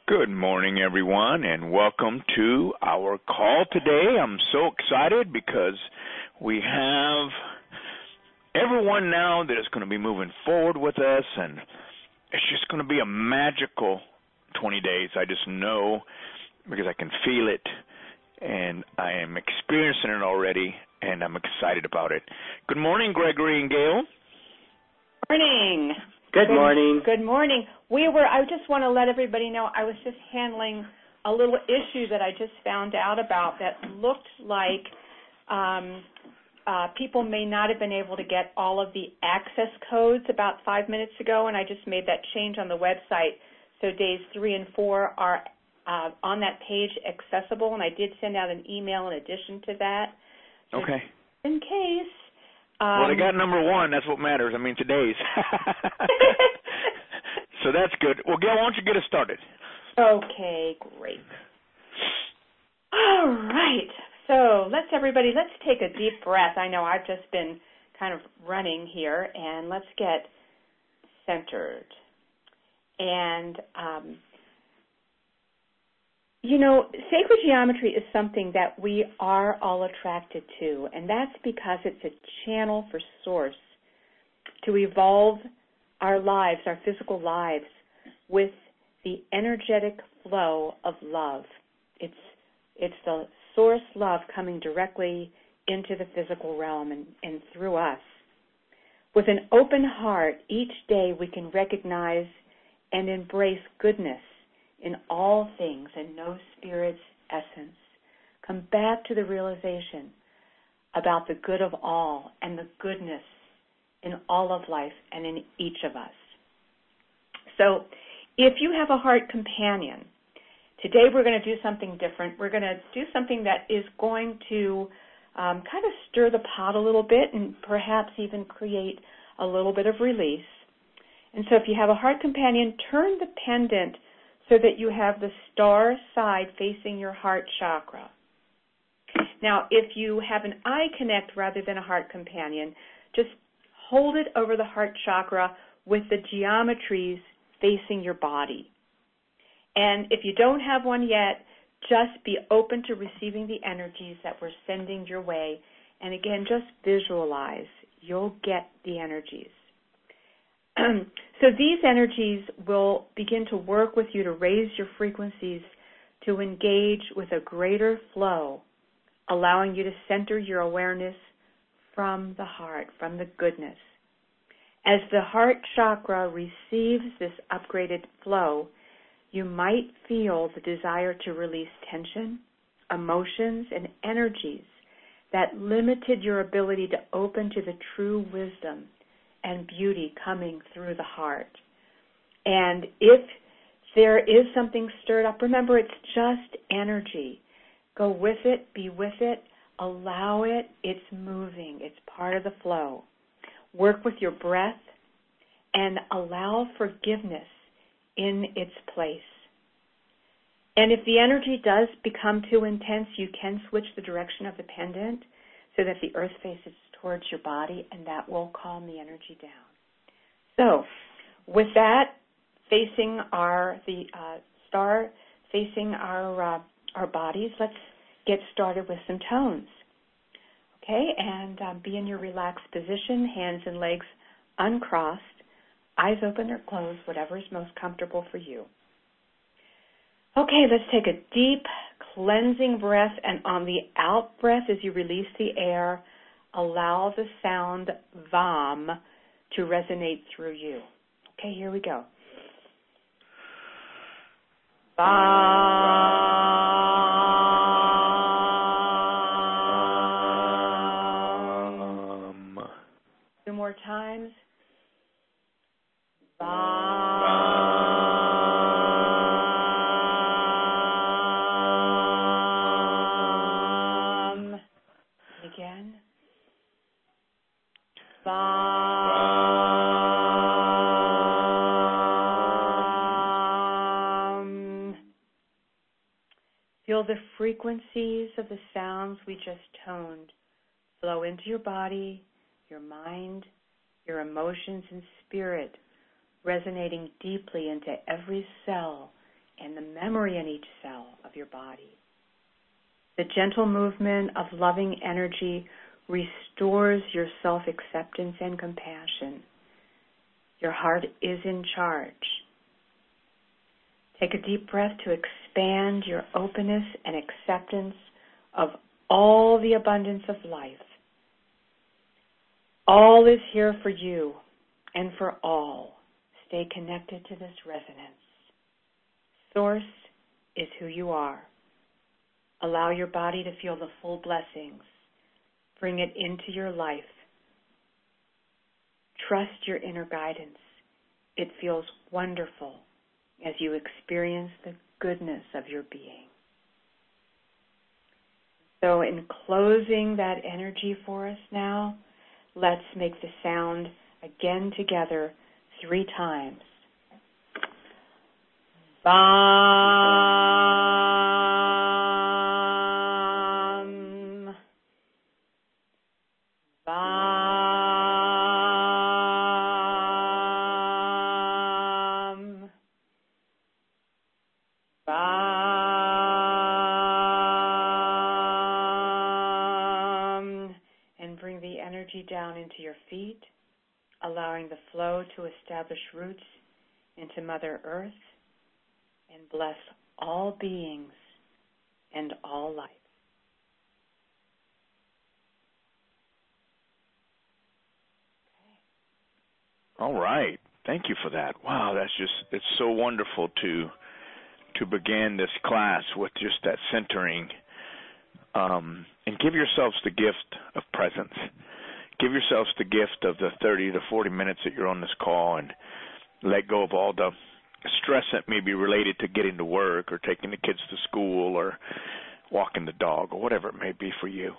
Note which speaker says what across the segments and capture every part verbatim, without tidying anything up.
Speaker 1: Good morning, everyone, and welcome to our call today. I'm so excited because we have everyone now that is going to be moving forward with us, and it's just going to be a magical twenty days. I just know because I can feel it, and I am experiencing it already, and I'm excited about it. Good morning, Gregory and Gail.
Speaker 2: Morning.
Speaker 3: Good morning.
Speaker 2: Good morning. We were, I just want to let everybody know, I was just handling a little issue that I just found out about that looked like um, uh, people may not have been able to get all of the access codes about five minutes ago, and I just made that change on the website. So days three and four are uh, on that page accessible, and I did send out an email in addition to that. So
Speaker 1: Okay.
Speaker 2: In case. Um,
Speaker 1: well, they got number one. That's what matters. I mean, today's. So that's good. Well, Gail, why don't you get us started?
Speaker 2: Okay, great. All right. So let's, everybody, let's take a deep breath. I know I've just been kind of running here, and let's get centered. And, um, you know, sacred geometry is something that we are all attracted to, and that's because it's a channel for Source to evolve our lives, our physical lives, with the energetic flow of love. It's it's the Source love coming directly into the physical realm and, and through us. With an open heart, each day we can recognize and embrace goodness in all things and know Spirit's essence. Come back to the realization about the good of all and the goodness in all of life and in each of us. So if you have a heart companion, today we're going to do something different. We're going to do something that is going to um, kind of stir the pot a little bit and perhaps even create a little bit of release. And so if you have a heart companion, turn the pendant so that you have the star side facing your heart chakra. Now, if you have an eye connect rather than a heart companion, just hold it over the heart chakra with the geometries facing your body. And if you don't have one yet, just be open to receiving the energies that we're sending your way. And again, just visualize. You'll get the energies. So these energies will begin to work with you to raise your frequencies to engage with a greater flow, allowing you to center your awareness from the heart, from the goodness. As the heart chakra receives this upgraded flow, you might feel the desire to release tension, emotions, and energies that limited your ability to open to the true wisdom and beauty coming through the heart. And if there is something stirred up, remember it's just energy. Go with it, be with it, allow it, it's moving, it's part of the flow. Work with your breath and allow forgiveness in its place. And if the energy does become too intense, you can switch the direction of the pendant so that the earth faces towards your body, and that will calm the energy down. So, with that, facing our the uh, star facing our uh, our bodies, let's get started with some tones. Okay, and um, be in your relaxed position, hands and legs uncrossed, eyes open or closed, whatever is most comfortable for you. Okay, let's take a deep cleansing breath, and on the out breath, as you release the air, allow the sound Vam to resonate through you. Okay, here we go. Vam. Two more times. Vam. Again. Vam. Feel the frequencies of the sounds we just toned flow into your body, your mind, your emotions and spirit, resonating deeply into every cell and the memory in each cell of your body. The gentle movement of loving energy restores your self-acceptance and compassion. Your heart is in charge. Take a deep breath to expand your openness and acceptance of all the abundance of life. All is here for you and for all. Stay connected to this resonance. Source is who you are. Allow your body to feel the full blessings. Bring it into your life. Trust your inner guidance. It feels wonderful as you experience the goodness of your being. So in closing that energy for us now, let's make the sound again together three times. Vam. Vam. Vam. And bring the energy down into your feet, allowing the flow to establish roots into Mother Earth, and bless all beings and all life.
Speaker 1: All right. Thank you for that. Wow, that's just, it's so wonderful to to begin this class with just that centering. Um, and give yourselves the gift of presence. Give yourselves the gift of the thirty to forty minutes that you're on this call, and let go of all the stress that may be related to getting to work or taking the kids to school or walking the dog or whatever it may be for you.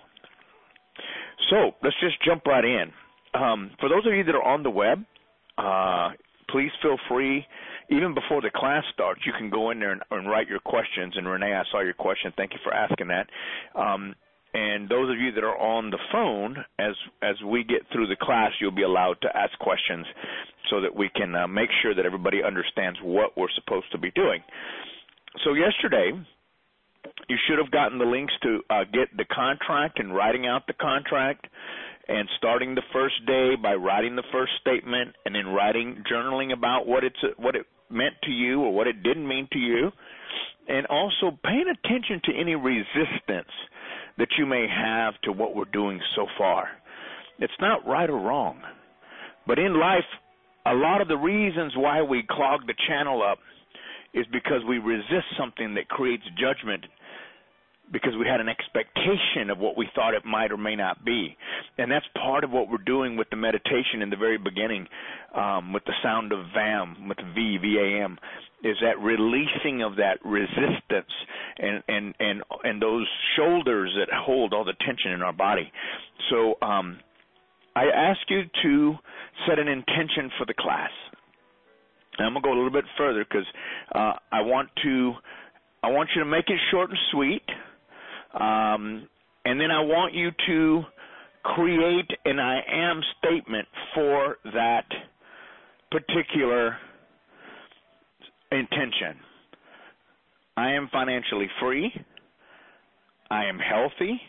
Speaker 1: So let's just jump right in. Um, for those of you that are on the web, uh, please feel free. Even before the class starts, you can go in there and, and write your questions. And Renee, I saw your question. Thank you for asking that. Um, And those of you that are on the phone, as as we get through the class, you'll be allowed to ask questions so that we can uh, make sure that everybody understands what we're supposed to be doing. So yesterday, you should have gotten the links to uh, get the contract and writing out the contract, and starting the first day by writing the first statement, and then writing, journaling about what it's what it meant to you or what it didn't mean to you, and also paying attention to any resistance that you may have to what we're doing so far. It's not right or wrong. But in life, a lot of the reasons why we clog the channel up is because we resist something that creates judgment, because we had an expectation of what we thought it might or may not be. And that's part of what we're doing with the meditation in the very beginning, um, with the sound of VAM, with V, V A M, is that releasing of that resistance and, and, and, and those shoulders that hold all the tension in our body. So um, I ask you to set an intention for the class. And I'm going to go a little bit further because uh, I want to I want you to make it short and sweet. Um, and then I want you to create an I am statement for that particular intention. I am financially free. I am healthy.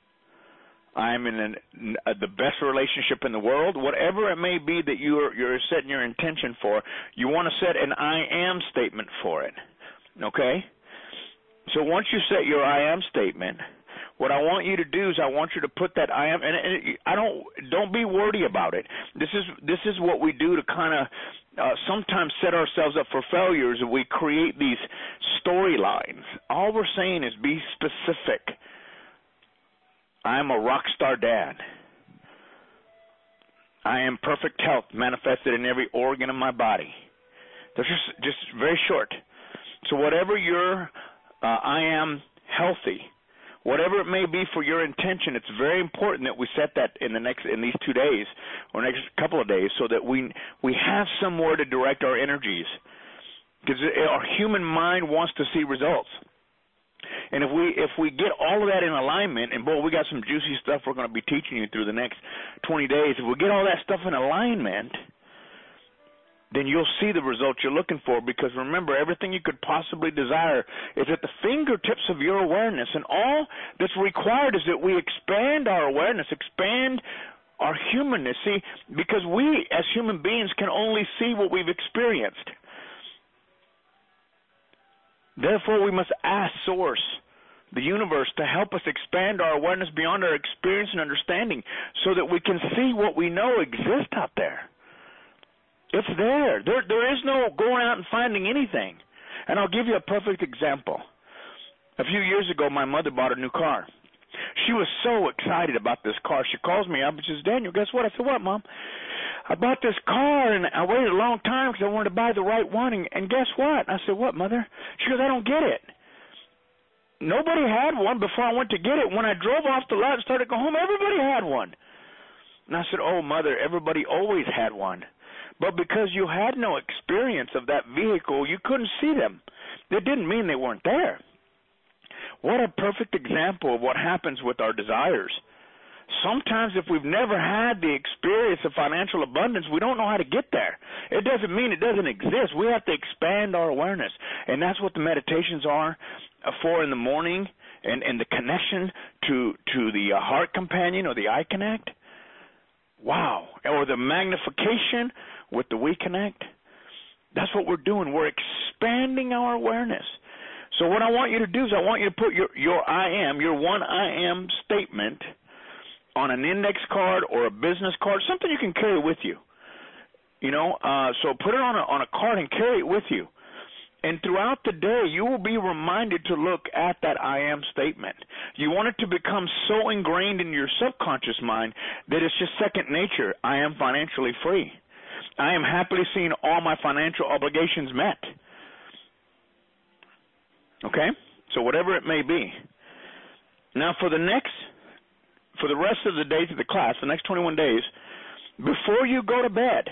Speaker 1: I am in an, uh, the best relationship in the world. Whatever it may be that you're, you're setting your intention for, you want to set an I am statement for it. Okay? So once you set your I am statement, what I want you to do is I want you to put that I am, and, and I don't don't be wordy about it. This is this is what we do to kind of uh, sometimes set ourselves up for failures. And we create these storylines. All we're saying is be specific. I am a rock star dad. I am perfect health manifested in every organ of my body. They're just just very short. So whatever your Uh, I am healthy. Whatever it may be for your intention, it's very important that we set that in the next in these two days or next couple of days, so that we we have somewhere to direct our energies. Because our human mind wants to see results, and if we if we get all of that in alignment, and boy, we got some juicy stuff we're going to be teaching you through the next twenty days. If we get all that stuff in alignment, then you'll see the results you're looking for, because remember, everything you could possibly desire is at the fingertips of your awareness, and all that's required is that we expand our awareness, expand our humanness. See, because we as human beings can only see what we've experienced. Therefore, we must ask Source, the universe, to help us expand our awareness beyond our experience and understanding so that we can see what we know exists out there. It's there. There, there is no going out and finding anything. And I'll give you a perfect example. A few years ago, my mother bought a new car. She was so excited about this car. She calls me up and says, Daniel, guess what? I said, what, Mom? I bought this car, and I waited a long time because I wanted to buy the right one, and, and guess what? I said, what, Mother? She goes, I don't get it. Nobody had one before I went to get it. When I drove off the lot and started going home, everybody had one. And I said, oh, Mother, everybody always had one. But because you had no experience of that vehicle, you couldn't see them. It didn't mean they weren't there. What a perfect example of what happens with our desires. Sometimes if we've never had the experience of financial abundance, we don't know how to get there. It doesn't mean it doesn't exist. We have to expand our awareness. And that's what the meditations are for in the morning, and, and the connection to, to the heart companion or the I Connect. Wow. Or the magnification with the We Connect. That's what we're doing. We're expanding our awareness. So what I want you to do is I want you to put your, your I am, your one I am statement on an index card or a business card, something you can carry with you. You know, uh, so put it on a, on a card and carry it with you. And throughout the day, you will be reminded to look at that I am statement. You want it to become so ingrained in your subconscious mind that it's just second nature. I am financially free. I am happily seeing all my financial obligations met. Okay? So whatever it may be. Now for the next, for the rest of the days of the class, the next twenty-one days, before you go to bed,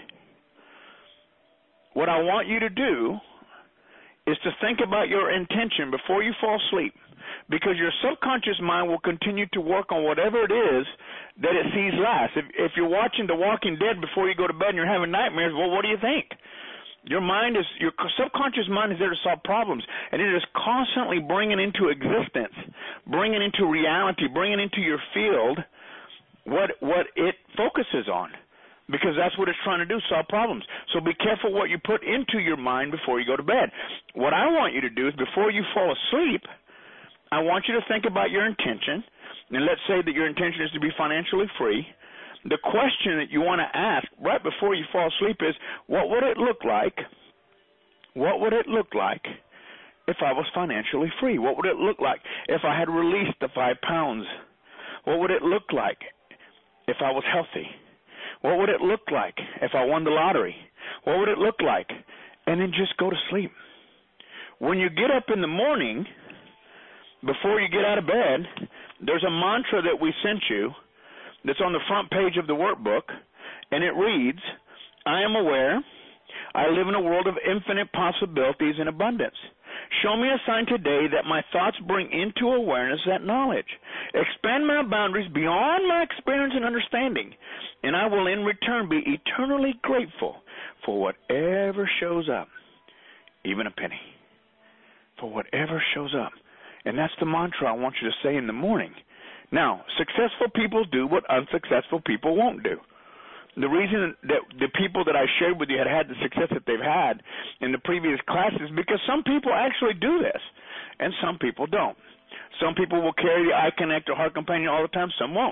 Speaker 1: what I want you to do is to think about your intention before you fall asleep, because your subconscious mind will continue to work on whatever it is that it sees last. If, if you're watching The Walking Dead before you go to bed and you're having nightmares, well, what do you think? Your mind is, your subconscious mind is there to solve problems, and it is constantly bringing into existence, bringing into reality, bringing into your field what what it focuses on. Because that's what it's trying to do, solve problems. So be careful what you put into your mind before you go to bed. What I want you to do is before you fall asleep, I want you to think about your intention. And let's say that your intention is to be financially free. The question that you want to ask right before you fall asleep is, what would it look like? What would it look like if I was financially free? What would it look like if I had released the five pounds? What would it look like if I was healthy? What would it look like if I won the lottery? What would it look like? And then just go to sleep. When you get up in the morning, before you get out of bed, there's a mantra that we sent you that's on the front page of the workbook, and it reads, I am aware I live in a world of infinite possibilities and abundance. Show me a sign today that my thoughts bring into awareness that knowledge. Expand my boundaries beyond my experience and understanding, and I will in return be eternally grateful for whatever shows up, even a penny, for whatever shows up. And that's the mantra I want you to say in the morning. Now, successful people do what unsuccessful people won't do. The reason that the people that I shared with you had had the success that they've had in the previous classes is because some people actually do this, and some people don't. Some people will carry the I Connect or Heart Companion all the time, some won't.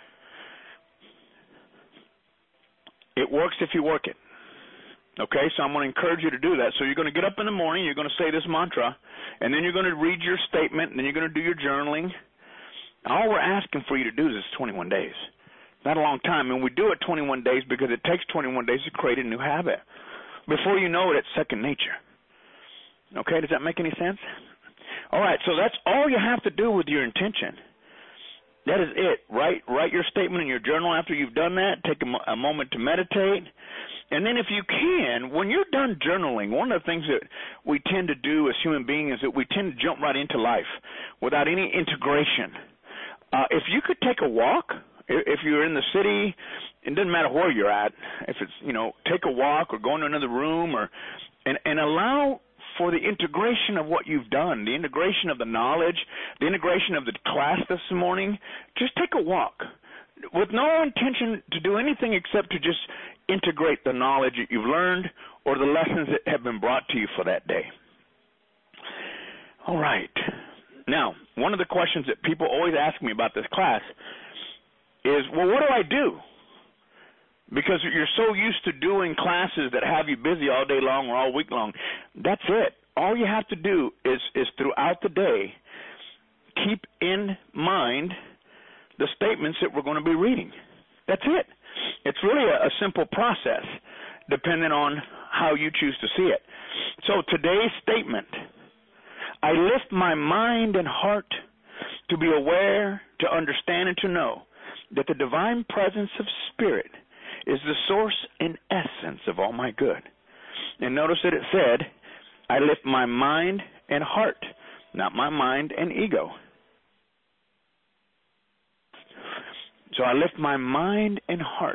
Speaker 1: It works if you work it. Okay, so I'm going to encourage you to do that. So you're going to get up in the morning, you're going to say this mantra, and then you're going to read your statement, and then you're going to do your journaling. All we're asking for you to do is twenty-one days. Not a long time, and we do it twenty-one days because it takes twenty-one days to create a new habit. Before you know it, it's second nature. Okay, does that make any sense? All right, so that's all you have to do with your intention. That is it. Write, write your statement in your journal after you've done that. Take a, a moment to meditate. And then if you can, when you're done journaling, one of the things that we tend to do as human beings is that we tend to jump right into life without any integration. Uh, if you could take a walk, if you're in the city it doesn't matter where you're at, if it's, you know, take a walk or go into another room, or and, and allow for the integration of what you've done, the integration of the knowledge, the integration of the class this morning. Just take a walk with no intention to do anything except to just integrate the knowledge that you've learned or the lessons that have been brought to you for that day. All right. Now, one of the questions that people always ask me about this class is, well, what do I do? Because you're so used to doing classes that have you busy all day long or all week long. That's it. All you have to do is, is throughout the day, keep in mind the statements that we're going to be reading. That's it. It's really a, a simple process, depending on how you choose to see it. So today's statement, I lift my mind and heart to be aware, to understand, and to know that the divine presence of Spirit is the source and essence of all my good. And notice that it said, I lift my mind and heart, not my mind and ego. So I lift my mind and heart.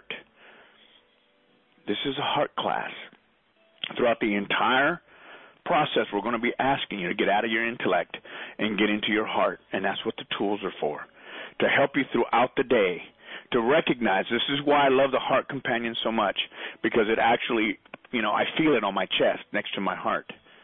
Speaker 1: This is a heart class. Throughout the entire process, we're going to be asking you to get out of your intellect and get into your heart, and that's what the tools are for, to help you throughout the day, to recognize. This is why I love the Heart Companion so much, because it actually, you know, I feel it on my chest next to my heart.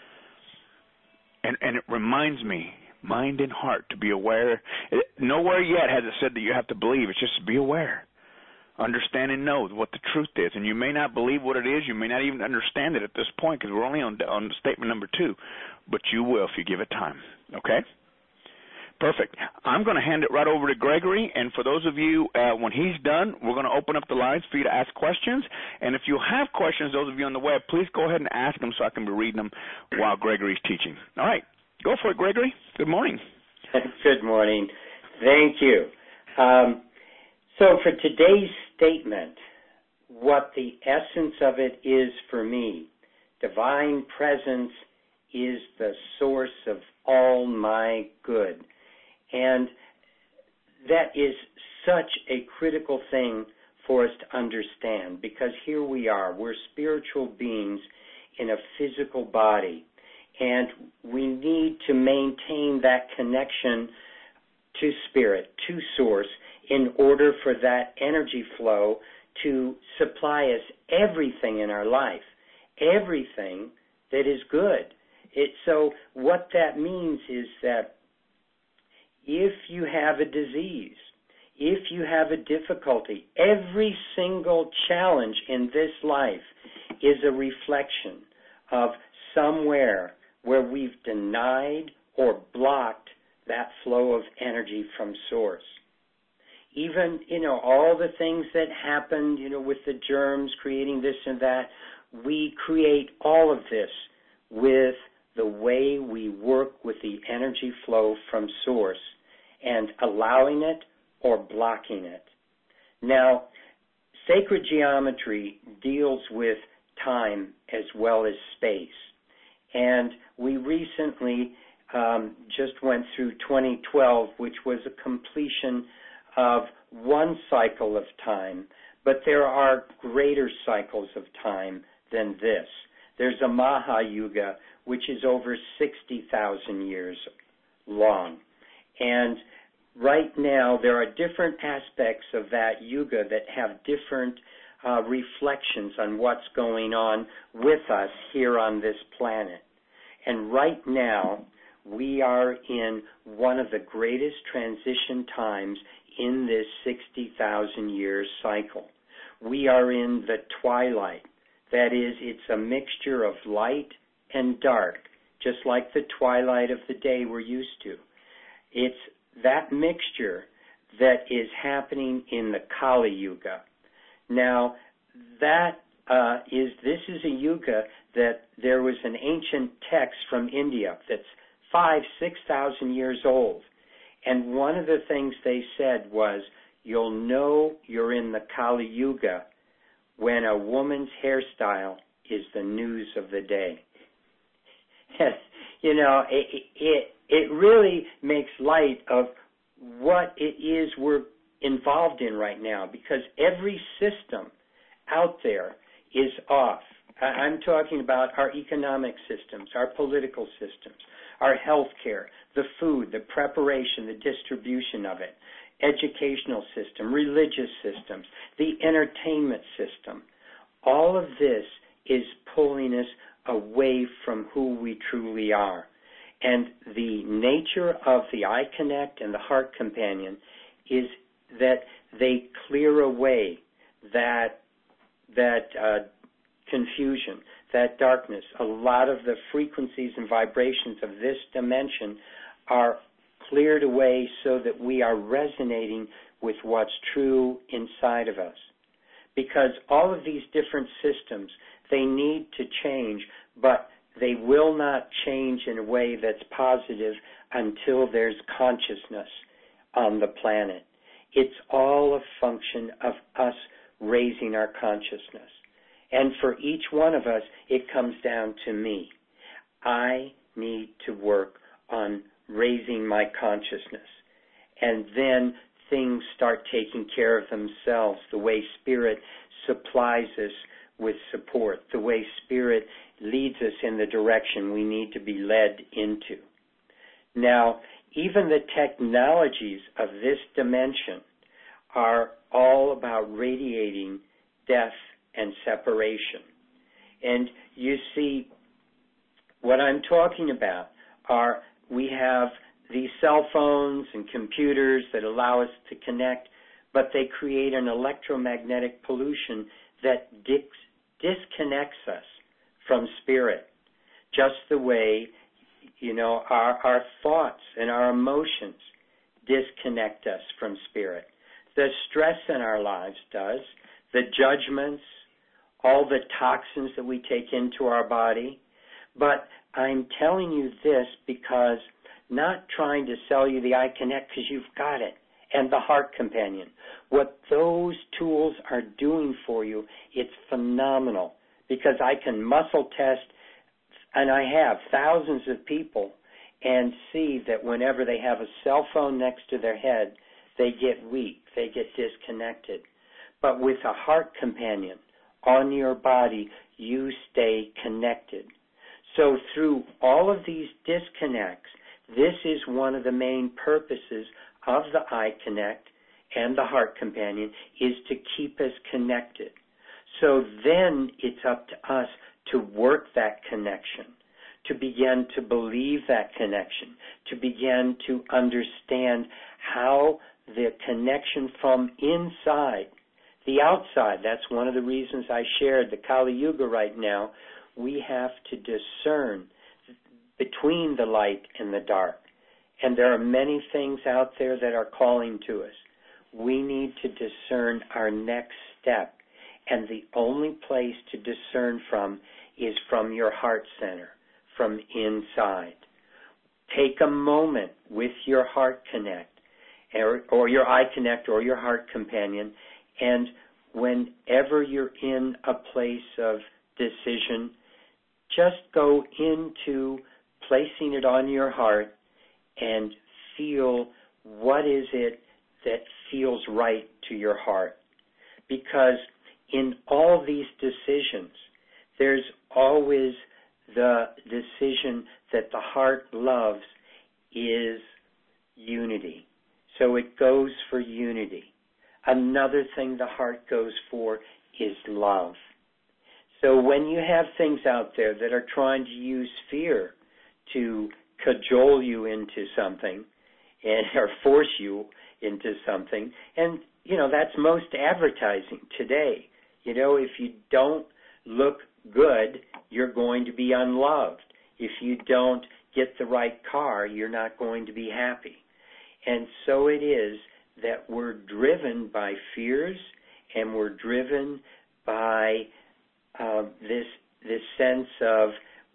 Speaker 1: And and it reminds me, mind and heart, to be aware. It, nowhere yet has it said that you have to believe. It's just be aware. Understand and know what the truth is. And you may not believe what it is. You may not even understand it at this point, because we're only on, on statement number two. But you will if you give it time. Okay? Perfect. I'm going to hand it right over to Gregory, and for those of you, uh, when he's done, we're going to open up the lines for you to ask questions. And if you have questions, those of you on the web, please go ahead and ask them so I can be reading them while Gregory's teaching. All right. Go for it, Gregory. Good morning.
Speaker 3: Good morning. Thank you. Um, so for today's statement, what the essence of it is for me, divine presence is the source of all my good. And that is such a critical thing for us to understand, because here we are. We're spiritual beings in a physical body, and we need to maintain that connection to Spirit, to Source, in order for that energy flow to supply us everything in our life, everything that is good. It, so what that means is that if you have a disease, if you have a difficulty, every single challenge in this life is a reflection of somewhere where we've denied or blocked that flow of energy from Source. Even, you know, all the things that happened, you know, with the germs creating this and that, we create all of this with the way we work with the energy flow from Source and allowing it or blocking it. Now, sacred geometry deals with time as well as space. And we recently um, just went through twenty twelve, which was a completion of one cycle of time, but there are greater cycles of time than this. There's a Maha Yuga, which is over sixty thousand years long. And right now, there are different aspects of that Yuga that have different uh, reflections on what's going on with us here on this planet. And right now, we are in one of the greatest transition times in this sixty thousand year cycle. We are in the twilight. That is, it's a mixture of light and dark, just like the twilight of the day we're used to. It's that mixture that is happening in the Kali Yuga. Now, that uh, is, this is a yuga that there was an ancient text from India that's five, six thousand years old. And one of the things they said was, you'll know you're in the Kali Yuga when a woman's hairstyle is the news of the day. You know, it, it, it really makes light of what it is we're involved in right now, because every system out there is off. I'm talking about our economic systems, our political systems, our health care, the food, the preparation, the distribution of it, educational system, religious systems, the entertainment system. All of this is pulling us away from who we truly are. And the nature of the iConnect and the Heart Companion is that they clear away that that uh, confusion, that darkness. A lot of the frequencies and vibrations of this dimension are cleared away so that we are resonating with what's true inside of us. Because all of these different systems, they need to change, but they will not change in a way that's positive until there's consciousness on the planet. It's all a function of us raising our consciousness. And for each one of us, it comes down to me. I need to work on raising my consciousness. And then things start taking care of themselves, the way Spirit supplies us with support, the way Spirit leads us in the direction we need to be led into. Now, even the technologies of this dimension are all about radiating death and separation. And you see, what I'm talking about are, we have these cell phones and computers that allow us to connect, but they create an electromagnetic pollution that dis- disconnects us from Spirit, just the way, you know, our, our thoughts and our emotions disconnect us from Spirit. The stress in our lives does, the judgments, all the toxins that we take into our body. But I'm telling you this because, not trying to sell you the iConnect, because you've got it, and the Heart Companion. What those tools are doing for you, it's phenomenal, because I can muscle test, and I have thousands of people, and see that whenever they have a cell phone next to their head, they get weak, they get disconnected. But with a Heart Companion on your body, you stay connected. So through all of these disconnects, this is one of the main purposes of the iConnect and the Heart Companion, is to keep us connected. So then it's up to us to work that connection, to begin to believe that connection, to begin to understand how the connection from inside, the outside, that's one of the reasons I shared the Kali Yuga right now, we have to discern between the light and the dark. And there are many things out there that are calling to us. We need to discern our next step. And the only place to discern from is from your heart center, from inside. Take a moment with your Heart Connect, or, or your iConnect, or your Heart Companion, and whenever you're in a place of decision, just go into placing it on your heart and feel what is it that feels right to your heart. Because in all these decisions, there's always the decision that the heart loves is unity. So it goes for unity. Another thing the heart goes for is love. So when you have things out there that are trying to use fear to cajole you into something, and or force you into something, and, you know, that's most advertising today. You know, if you don't look good, you're going to be unloved. If you don't get the right car, you're not going to be happy. And so it is that we're driven by fears, and we're driven by uh, this this sense of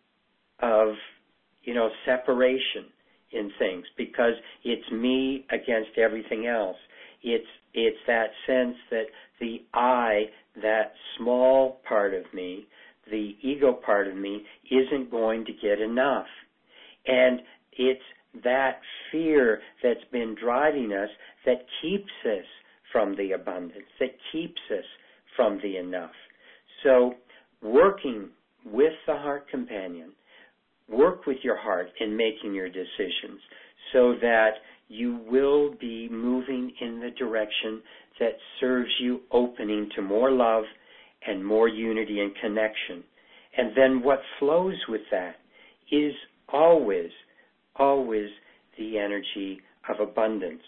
Speaker 3: of you know separation in things, because it's me against everything else. It's it's that sense that the I, that small part of me, the ego part of me, isn't going to get enough. And it's that fear that's been driving us that keeps us from the abundance, that keeps us from the enough. So working with the heart companion, work with your heart in making your decisions so that you will be moving in the direction that serves you, opening to more love and more unity and connection. And then what flows with that is always, always the energy of abundance.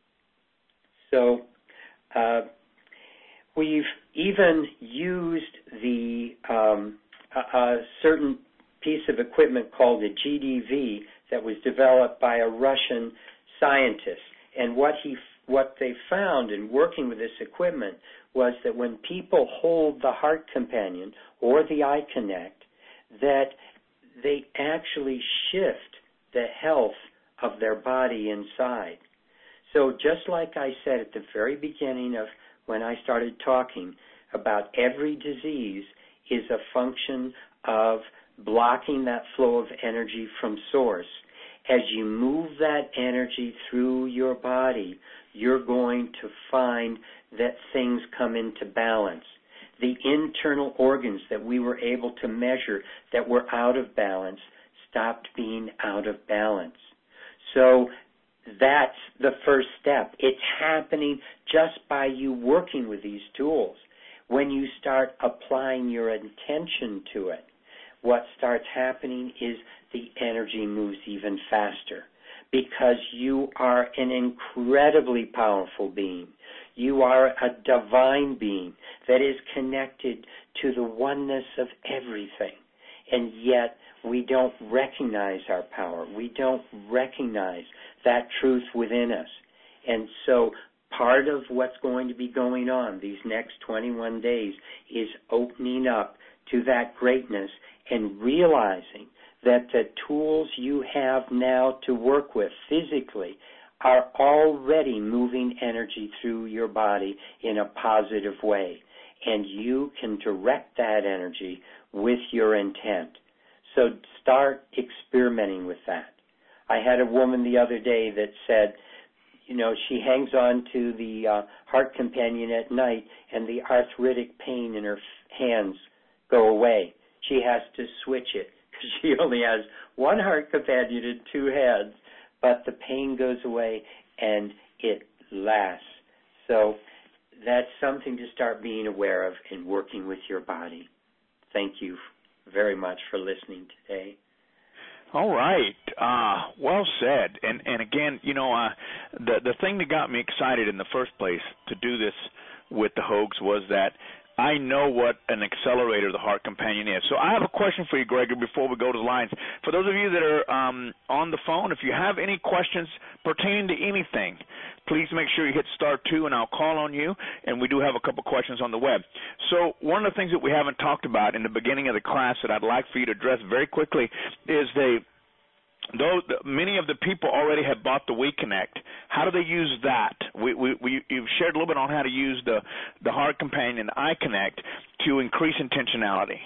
Speaker 3: So uh, we've even used the um, a, a certain piece of equipment called a G D V that was developed by a Russian scientist. And what he what they found in working with this equipment was that when people hold the heart companion or the eye connect, that they actually shift the health of their body inside. So just like I said at the very beginning of when I started talking about every disease is a function of blocking that flow of energy from source. As you move that energy through your body, you're going to find that things come into balance. The internal organs that we were able to measure that were out of balance stopped being out of balance. So that's the first step. It's happening just by you working with these tools. When you start applying your intention to it, what starts happening is the energy moves even faster because you are an incredibly powerful being. You are a divine being that is connected to the oneness of everything. And yet we don't recognize our power. We don't recognize that truth within us. And so part of what's going to be going on these next twenty-one days is opening up to that greatness and realizing that the tools you have now to work with physically are already moving energy through your body in a positive way. And you can direct that energy with your intent. So start experimenting with that. I had a woman the other day that said, you know, she hangs on to the uh, heart companion at night and the arthritic pain in her f- hands go away. She has to switch it because she only has one heart companion and two hands, but the pain goes away and it lasts. So that's something to start being aware of and working with your body. Thank you very much for listening today.
Speaker 1: All right. Uh, well said. And and again, you know, uh, the the thing that got me excited in the first place to do this with the Hogues was that I know what an accelerator the heart companion is. So I have a question for you, Gregory, before we go to the lines. For those of you that are um, on the phone, if you have any questions pertaining to anything, please make sure you hit star two, and I'll call on you. And we do have a couple questions on the web. So one of the things that we haven't talked about in the beginning of the class that I'd like for you to address very quickly is the Though many of the people already have bought the WeConnect, how do they use that? We, we, we, you've shared a little bit on how to use the, the Heart Companion and the iConnect to increase intentionality.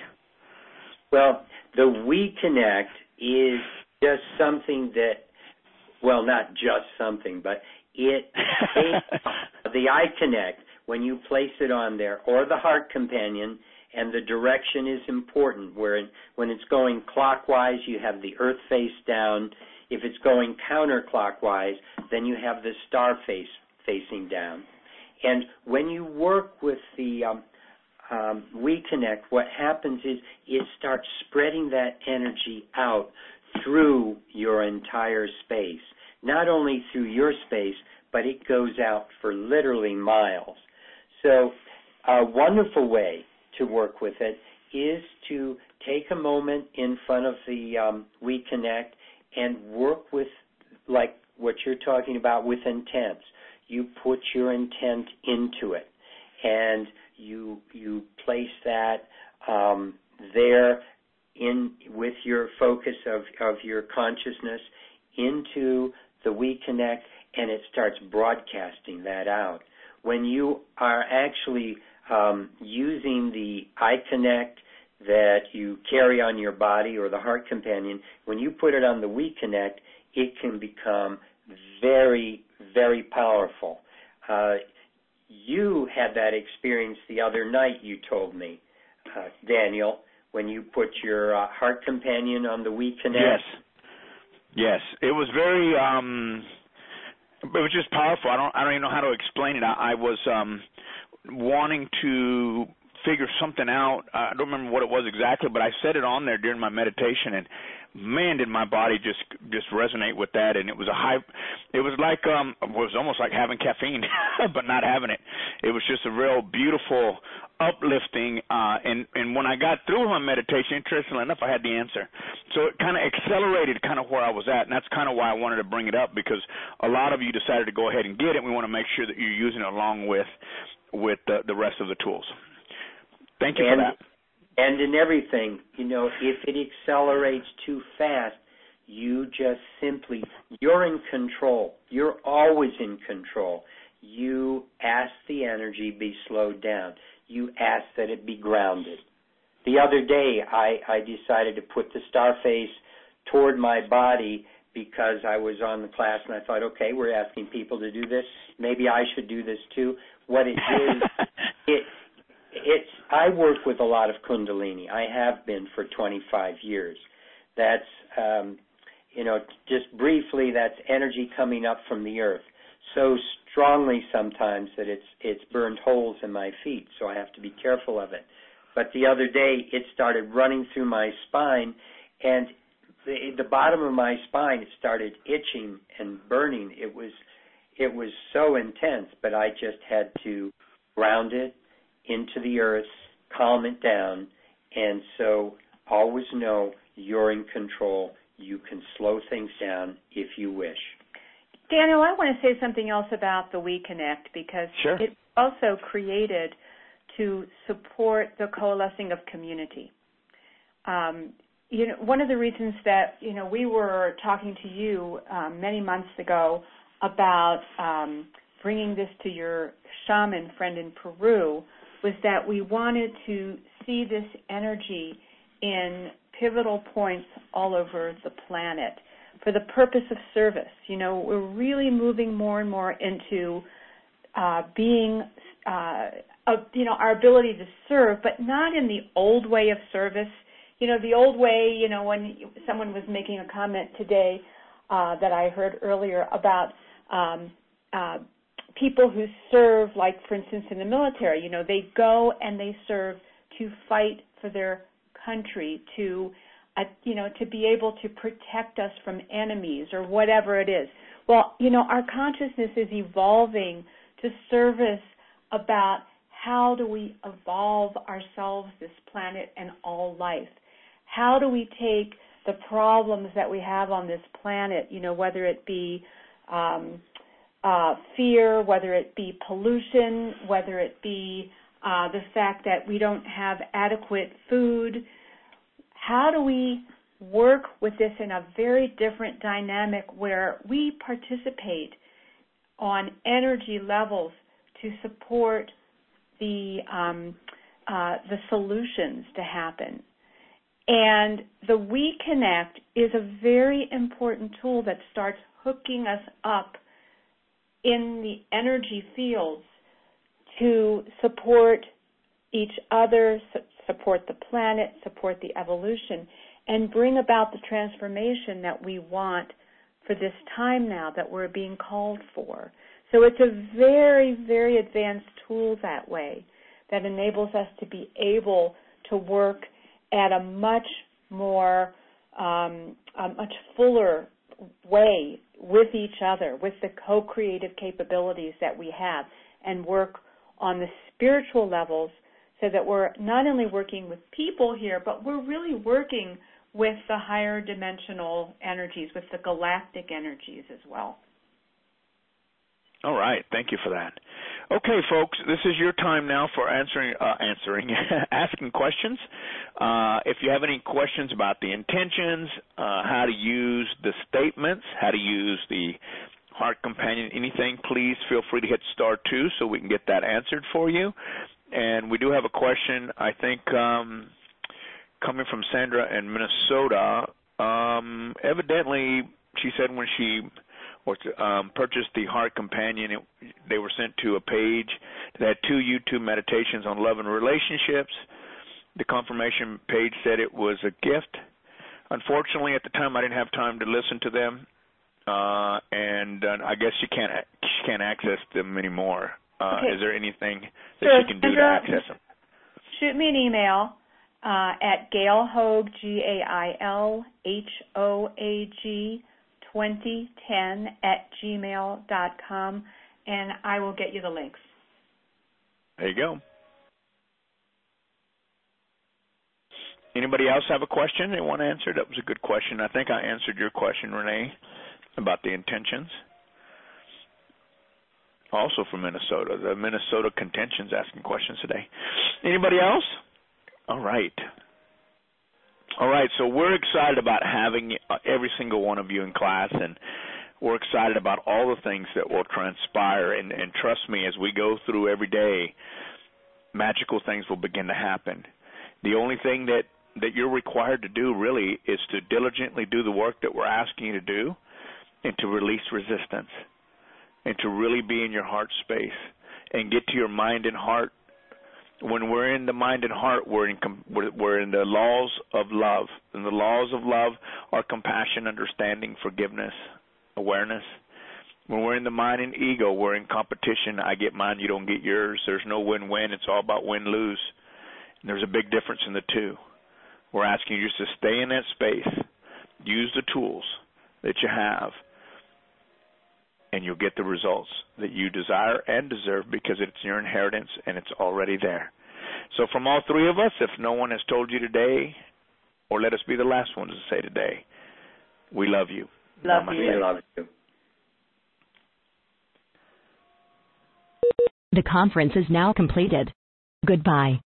Speaker 3: Well, the WeConnect is just something that, well, not just something, but it, it the iConnect, when you place it on there, or the Heart Companion, and the direction is important. Where when it's going clockwise, you have the earth face down. If it's going counterclockwise, then you have the star face facing down. And when you work with the um, um, WeConnect, what happens is it starts spreading that energy out through your entire space. Not only through your space, but it goes out for literally miles. So a wonderful way to work with it is to take a moment in front of the um, WeConnect and work with, like what you're talking about, with intents. You put your intent into it, and you you place that um, there in with your focus of, of your consciousness into the WeConnect, and it starts broadcasting that out. When you are actually Um, using the iConnect that you carry on your body or the Heart Companion, when you put it on the WeConnect, it can become very, very powerful. Uh, you had that experience the other night, you told me, uh, Daniel, when you put your uh, heart companion on the We Connect.
Speaker 1: Yes. Yes. It was very, um, it was just powerful. I don't, I don't even know how to explain it. I, I was um, wanting to figure something out. I don't remember what it was exactly, but I said it on there during my meditation, and man, did my body just just resonate with that. And it was a high, it was like, um, it was almost like having caffeine, but not having it. It was just a real beautiful, uplifting, uh, and, and when I got through my meditation, interestingly enough, I had the answer. So it kind of accelerated kind of where I was at, and that's kind of why I wanted to bring it up, because a lot of you decided to go ahead and get it. We want to make sure that you're using it along with, with the, the rest of the tools. Thank you
Speaker 3: and,
Speaker 1: for that.
Speaker 3: And in everything, you know, if it accelerates too fast, you just simply, you're in control. You're always in control. You ask the energy be slowed down. You ask that it be grounded. The other day, I, I decided to put the star face toward my body because I was on the class and I thought, okay, we're asking people to do this. Maybe I should do this too. What it is, it It's. I work with a lot of Kundalini. I have been for twenty-five years. That's, um, you know, just briefly, that's energy coming up from the earth so strongly sometimes that it's it's burned holes in my feet, so I have to be careful of it. But the other day, it started running through my spine, and the, the bottom of my spine, it started itching and burning. It was, it was so intense, but I just had to ground it into the earth, calm it down, and so always know you're in control. You can slow things down if you wish.
Speaker 2: Daniel, I want to say something else about the We Connect, because
Speaker 1: sure.
Speaker 2: It's also created to support the coalescing of community. Um, you know, one of the reasons that, you know, we were talking to you um, many months ago about um, bringing this to your shaman friend in Peru was that we wanted to see this energy in pivotal points all over the planet for the purpose of service. You know, we're really moving more and more into uh, being, uh, a, you know, our ability to serve, but not in the old way of service. You know, the old way, you know, when someone was making a comment today uh, that I heard earlier about um, uh, people who serve, like, for instance, in the military, you know, they go and they serve to fight for their country, to, uh, you know, to be able to protect us from enemies or whatever it is. Well, you know, our consciousness is evolving to service about how do we evolve ourselves, this planet, and all life. How do we take the problems that we have on this planet, you know, whether it be um, Uh, fear, whether it be pollution, whether it be uh, the fact that we don't have adequate food. How do we work with this in a very different dynamic where we participate on energy levels to support the um, uh, the solutions to happen? And the We Connect is a very important tool that starts hooking us up in the energy fields to support each other, su- support the planet, support the evolution, and bring about the transformation that we want for this time now that we're being called for. So it's a very, very advanced tool that way that enables us to be able to work at a much more, um, a much fuller way with each other, with the co-creative capabilities that we have, and work on the spiritual levels so that we're not only working with people here, but we're really working with the higher dimensional energies, with the galactic energies as well.
Speaker 1: All right. Thank you for that. Okay, folks, this is your time now for answering, uh, answering, asking questions. Uh, if you have any questions about the intentions, uh, how to use the statements, how to use the heart companion, anything, please feel free to hit star two so we can get that answered for you. And we do have a question, I think, um, coming from Sandra in Minnesota. Um, evidently, she said when she or to um, purchase the Heart Companion, it, they were sent to a page that had two YouTube meditations on love and relationships. The confirmation page said it was a gift. Unfortunately, at the time, I didn't have time to listen to them, uh, and uh, I guess you can't she can't access them anymore. Uh,
Speaker 2: okay.
Speaker 1: Is there anything that
Speaker 2: so
Speaker 1: she can do to access them?
Speaker 2: Shoot me an email uh, at Gail Hoag, G A I L H O A G, twenty ten at gmail dot com, and I will get you the links.
Speaker 1: There you go. Anybody else have a question they want answered? That was a good question. I think I answered your question, Renee, about the intentions. Also from Minnesota. The Minnesota Contention's asking questions today. Anybody else? All right. All right, so we're excited about having every single one of you in class, and we're excited about all the things that will transpire. And, and trust me, as we go through every day, magical things will begin to happen. The only thing that that you're required to do really is to diligently do the work that we're asking you to do, and to release resistance, and to really be in your heart space and get to your mind and heart. When we're in the mind and heart, we're in we're in the laws of love, and the laws of love are compassion, understanding, forgiveness, awareness. When we're in the mind and ego, we're in competition. I get mine, you don't get yours. There's no win-win. It's all about win-lose. And there's a big difference in the two. We're asking you just to stay in that space, use the tools that you have, and you'll get the results that you desire and deserve, because it's your inheritance and it's already there. So from all three of us, if no one has told you today, or let us be the last ones to say today, we love you.
Speaker 2: Love
Speaker 3: Namaste.
Speaker 2: you.
Speaker 3: We love you.
Speaker 4: The conference is now completed. Goodbye.